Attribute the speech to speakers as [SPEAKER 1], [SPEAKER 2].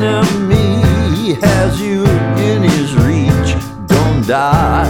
[SPEAKER 1] enemy has you in his reach. Don't die.